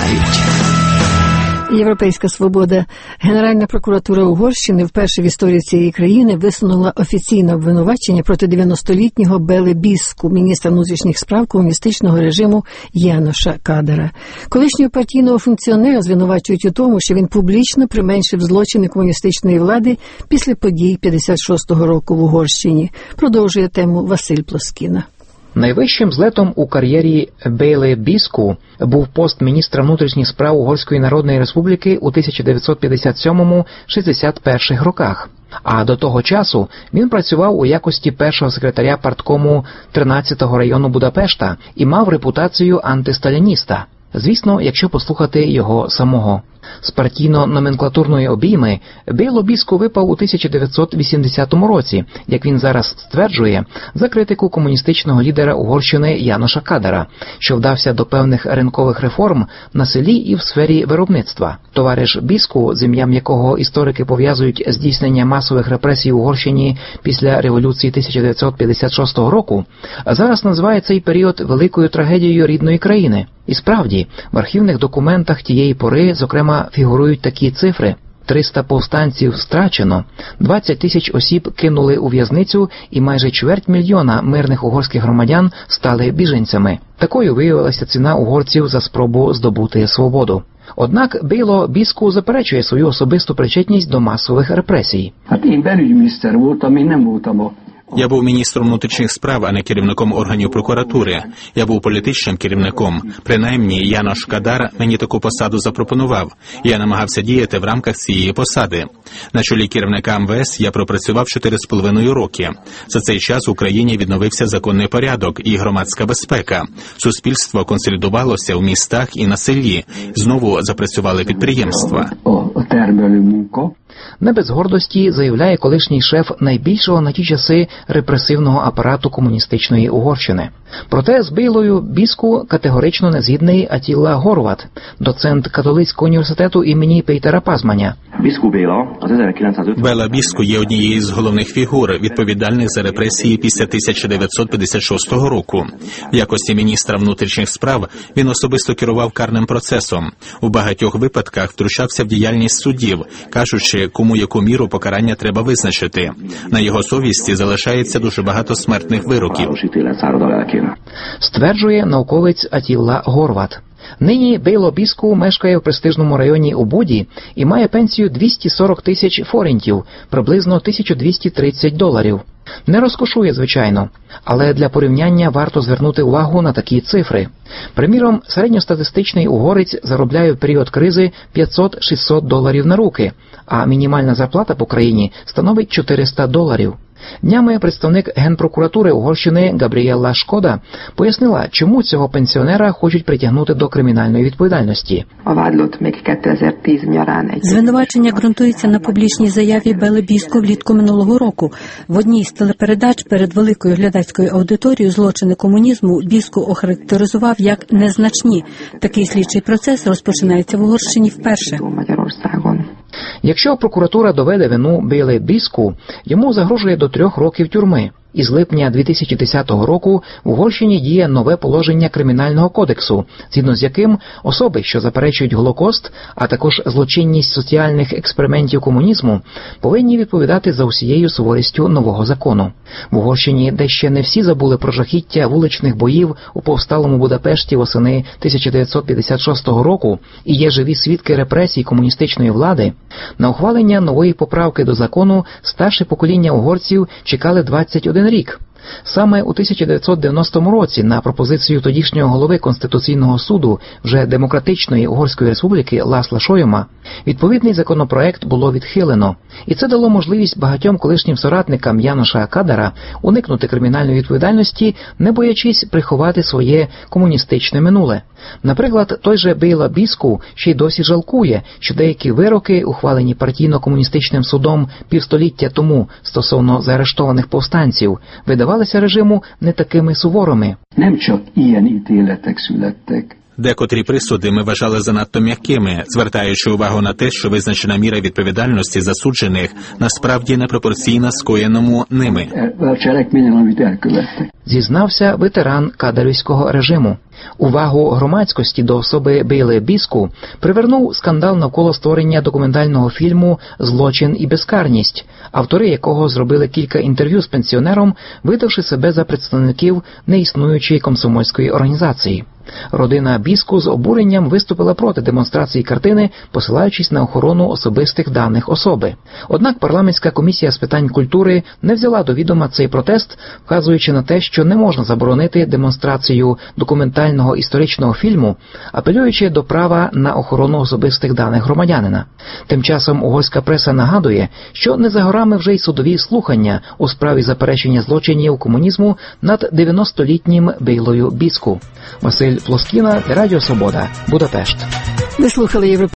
знають. Європейська свобода. Генеральна прокуратура Угорщини вперше в історії цієї країни висунула офіційне обвинувачення проти 90-літнього Беле Біску, міністра внутрішніх справ комуністичного режиму Яноша Кадара. Колишнього партійного функціонера звинувачують у тому, що він публічно применшив злочини комуністичної влади після подій 56-го року в Угорщині. Продовжує тему Василь Плоскіна. Найвищим злетом у кар'єрі Беле Біску був пост міністра внутрішніх справ Угорської Народної Республіки у 1957-61 роках. А до того часу він працював у якості першого секретаря парткому 13-го району Будапешта і мав репутацію антисталініста. Звісно, якщо послухати його самого. З партійно-номенклатурної обійми Беле Біску випав у 1980 році, як він зараз стверджує, за критику комуністичного лідера Угорщини Яноша Кадара, що вдався до певних ринкових реформ на селі і в сфері виробництва. Товариш Біску, з ім'ям якого історики пов'язують здійснення масових репресій в Угорщині після революції 1956 року, зараз називає цей період великою трагедією рідної країни. І справді, в архівних документах тієї пори, зокрема, фігурують такі цифри. 300 повстанців страчено, 20 тисяч осіб кинули у в'язницю і майже чверть мільйона мирних угорських громадян стали біженцями. Такою виявилася ціна угорців за спробу здобути свободу. Однак Беле Біску заперечує свою особисту причетність до масових репресій. Я був міністром внутрішніх справ, а не керівником органів прокуратури. Я був політичним керівником. Принаймні, Янош Кадар мені таку посаду запропонував. Я намагався діяти в рамках цієї посади. На чолі керівника МВС я пропрацював 4,5 роки. За цей час в Україні відновився законний порядок і громадська безпека. Суспільство консолідувалося в містах і на селі. Знову запрацювали підприємства. Не без гордості заявляє колишній шеф найбільшого на ті часи репресивного апарату комуністичної Угорщини. Проте з Белою Біску категорично не згідний Атіла Горват, доцент католицького університету імені Пейтера Пазманя. Беле Біску є однією з головних фігур, відповідальних за репресії після 1956 року. В якості міністра внутрішніх справ він особисто керував карним процесом. У багатьох випадках втручався в діяльність суддів, кажучи, кому яку міру покарання треба визначити. На його совісті залишається дуже багато смертних вироків. Стверджує науковець Атіла Горват. Нині Беле Біску мешкає в престижному районі у Буді і має пенсію 240 тисяч форінтів, приблизно $1230. Не розкошує, звичайно, але для порівняння варто звернути увагу на такі цифри. Приміром, середньостатистичний угорець заробляє в період кризи $500-600 на руки, а мінімальна зарплата по країні становить $400. Днями представник Генпрокуратури Угорщини Габрієла Шкода пояснила, чому цього пенсіонера хочуть притягнути до кримінальної відповідальності. Звинувачення ґрунтується на публічній заяві Беле Біску влітку минулого року. В одній з телепередач перед великою глядацькою аудиторією злочини комунізму Біску охарактеризував як незначні. Такий слідчий процес розпочинається в Угорщині вперше. Якщо прокуратура доведе вину Беле Біску, йому загрожує до 3 років тюрми. Із липня 2010 року в Угорщині діє нове положення Кримінального кодексу, згідно з яким особи, що заперечують Голокост, а також злочинність соціальних експериментів комунізму, повинні відповідати за усією суворістю нового закону. В Угорщині, де ще не всі забули про жахіття вуличних боїв у повсталому Будапешті восени 1956 року і є живі свідки репресій комуністичної влади, на ухвалення нової поправки до закону старше покоління угорців чекали 21 рік. Саме у 1990 році на пропозицію тодішнього голови Конституційного суду вже Демократичної Угорської Республіки Ласла Шойома відповідний законопроект було відхилено. І це дало можливість багатьом колишнім соратникам Яноша Кадара уникнути кримінальної відповідальності, не боячись приховати своє комуністичне минуле. Наприклад, той же Беле Біску ще й досі жалкує, що деякі вироки, ухвалені партійно-комуністичним судом півстоліття тому стосовно заарештованих повстанців, видавалися режиму не такими суворими. Декотрі присуди ми вважали занадто м'якими, звертаючи увагу на те, що визначена міра відповідальності засуджених насправді непропорційна скоєному ними. Зізнався ветеран кадирівського режиму. Увагу громадськості до особи Бейле Біску привернув скандал навколо створення документального фільму «Злочин і безкарність», автори якого зробили кілька інтерв'ю з пенсіонером, видавши себе за представників неіснуючої комсомольської організації. Родина Біску з обуренням виступила проти демонстрації картини, посилаючись на охорону особистих даних особи. Однак парламентська комісія з питань культури не взяла до відома цей протест, вказуючи на те, що не можна заборонити демонстрацію документального історичного фільму, апелюючи до права на охорону особистих даних громадянина. Тим часом угорська преса нагадує, що не за горами вже й судові слухання у справі заперечення злочинів комунізму над 90-літнім Бейлою Біску. Василь Плоскіна, Радіо Свобода, Будапешт. Ви слухали